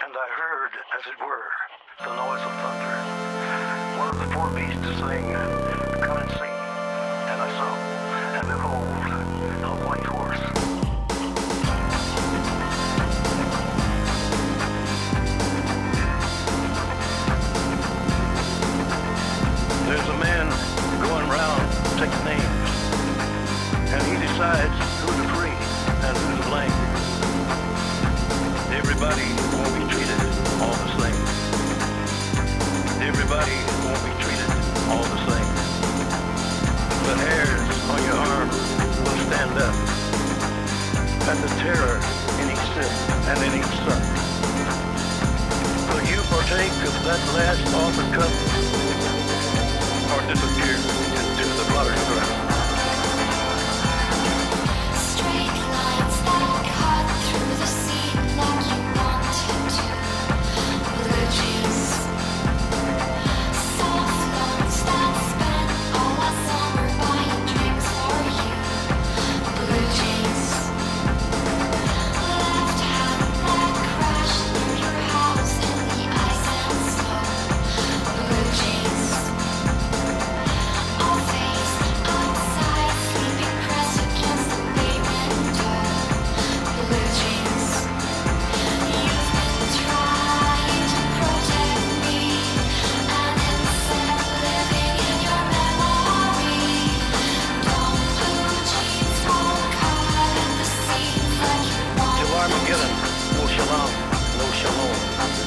And I heard, as it were, the noise of thunder. One of the four beasts saying, "Come and see." And I saw, and behold, a white horse. There's a man going around taking names, and he decides who to free and who to blame. Everybody won't be treated all the same. Everybody won't be treated all the same. The hairs on your arm will stand up at the terror in each sip and in each suck. Will you partake of that last offered cup, or disappear into the potter's ground? Straight lines that cut through the seat like you wanted to. Blue jeans, soft lungs that spent all last summer buying drinks for you. Blue jeans, left hand that crashed through your house in the ice and snow. Blue jeans, all face outside, sleeping pressed against the bay window. Blue jeans, you've been trying to protect me, and instead living in your memory. Don't blue jeans fall caught in the seams like you want. Till Armageddon, no shalom, no shalom.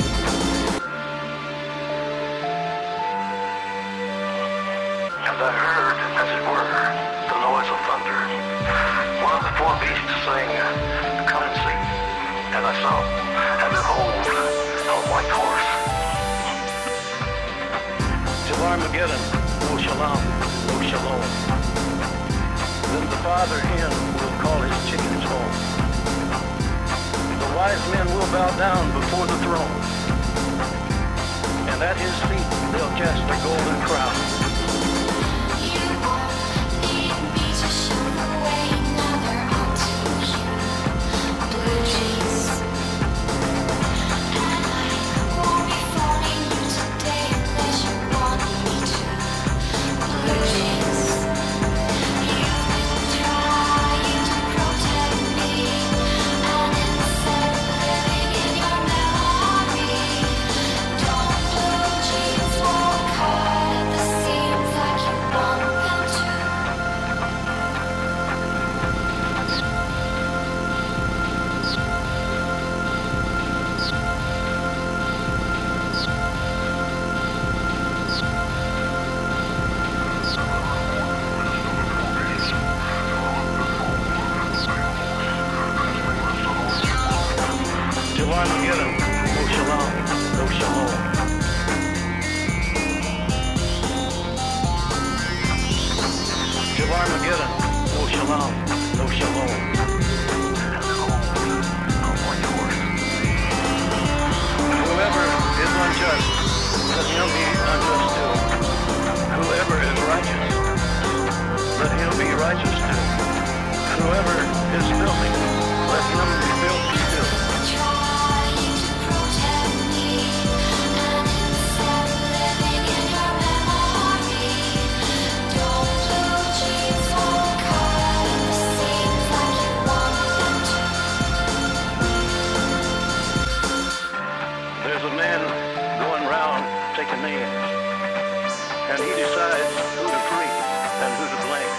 And I heard, as it were, the noise of thunder. One of the four beasts saying, "Come and see." And I saw, and behold, a white horse. Till Armageddon, no shalom, no shalom. Then the father hen will call his chickens home. The wise men will bow down before the throne, and at his feet they'll cast their golden crown. You won't need me to show the way, now they're onto you. Blue jeans, and I won't be phoning you today unless you want me to. Blue jeans, you've been trying to protect me, and instead living in your memory. Don't blue jeans walk caught at the seams like you want them to. Till Armageddon, no shalom, no shalom. Till Armageddon, no shalom, no shalom. And behold, a white horse. Whoever is unjust, let him be unjust still. Whoever is righteous, let him be righteous still. Whoever is filthy, let him be filthy still. Trying to protect me, and instead living in your memory. Don't blue jeans fall caught in the seams like you want them to. There's a man going round taking names, and he decides who to free and who to blame.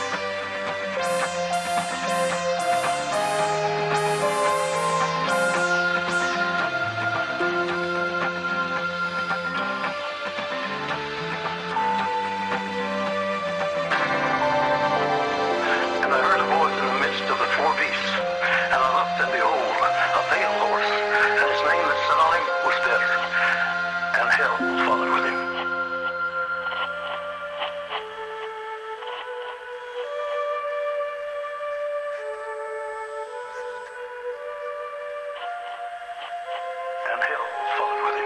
And I heard a voice in the midst of the four beasts, and I looked, and behold, a pale horse, and his name that sat on him was Better, and hell followed with him. And hell followed with him.